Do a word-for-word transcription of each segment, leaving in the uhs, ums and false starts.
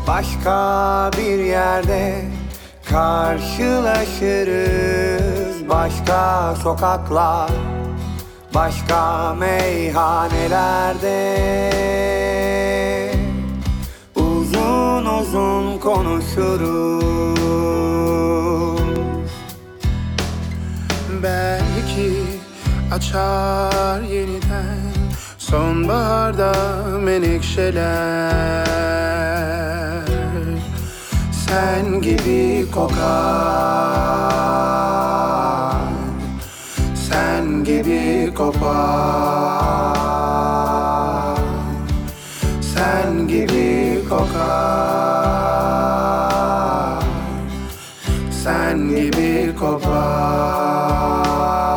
Başka bir yerde karşılaşırız. Başka sokaklar, başka meyhanelerde uzun uzun konuşuruz. Belki açar yeniden sonbaharda menekşeler. Sen gibi kokar, sen gibi kopar, sen gibi kokar, sen gibi kopar.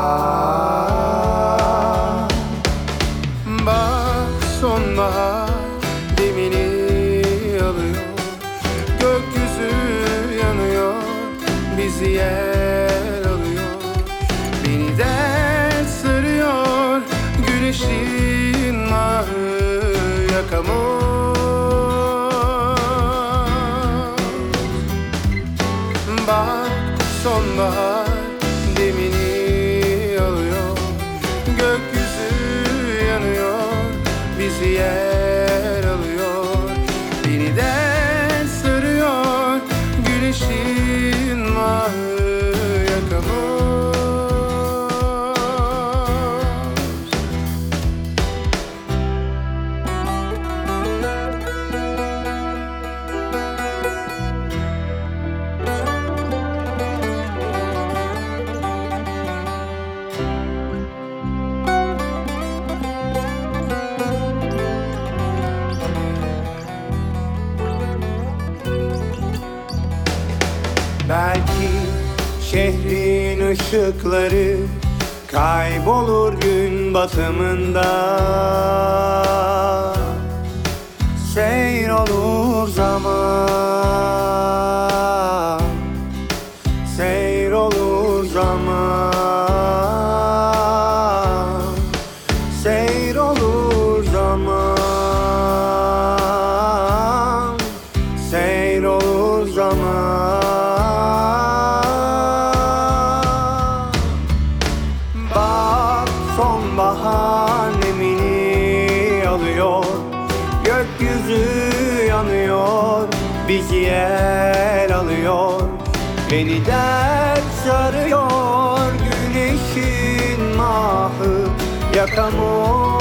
Bak sonbahar demini alıyor, gökyüzü yanıyor, bizi yer alıyor, beni dert sarıyor, güneşin mahı yakamoz. Bak sonbahar demini alıyor, gökyüzü yanıyor, bizi yer alıyor, beni dert sarıyor, güneşin mahı yakamoz. Belki şehrin ışıkları kaybolur gün batımında. Seyir olur zaman, seyir olur zaman, seyir olur zaman, seyir olur zaman. Bak sonbahar nemini alıyor, gökyüzü yanıyor, bizi yer alıyor, beni dert sarıyor, güneşin mahı yakamoz.